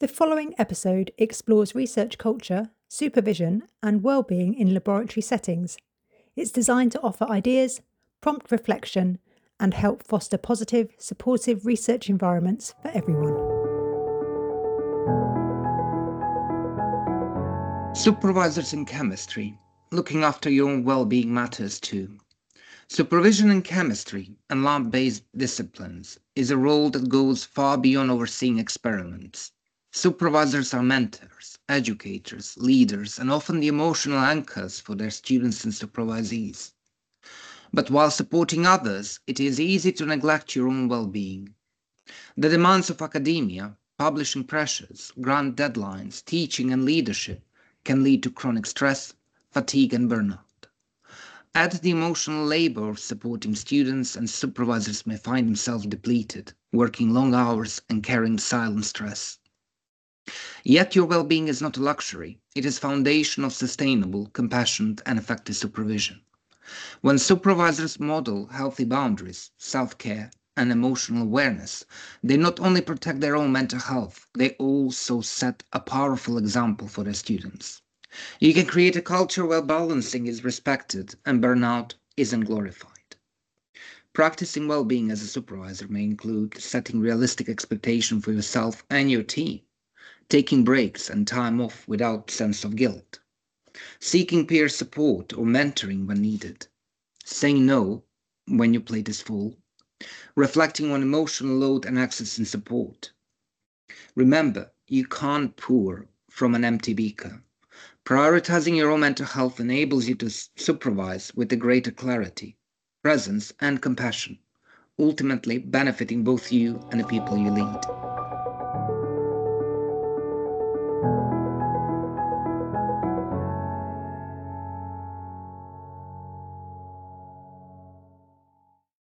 The following episode explores research culture, supervision, and well-being in laboratory settings. It's designed to offer ideas, prompt reflection, and help foster positive, supportive research environments for everyone. Supervisors in chemistry. Looking after your own well-being matters too. Supervision in chemistry and lab-based disciplines is a role that goes far beyond overseeing experiments. Supervisors are mentors, educators, leaders, and often the emotional anchors for their students and supervisees. But while supporting others, it is easy to neglect your own well-being. The demands of academia, publishing pressures, grant deadlines, teaching and leadership can lead to chronic stress, fatigue and burnout. Add the emotional labor of supporting students, and supervisors may find themselves depleted, working long hours and carrying silent stress. Yet your well-being is not a luxury. It is foundation of sustainable, compassionate and effective supervision. When supervisors model healthy boundaries, self-care and emotional awareness, they not only protect their own mental health, they also set a powerful example for their students. You can create a culture where balancing is respected and burnout isn't glorified. Practicing well-being as a supervisor may include setting realistic expectations for yourself and your team, taking breaks and time off without sense of guilt, seeking peer support or mentoring when needed, saying no when your plate is full, reflecting on emotional load and accessing support. Remember, you can't pour from an empty beaker. Prioritizing your own mental health enables you to supervise with a greater clarity, presence, and compassion, ultimately benefiting both you and the people you lead.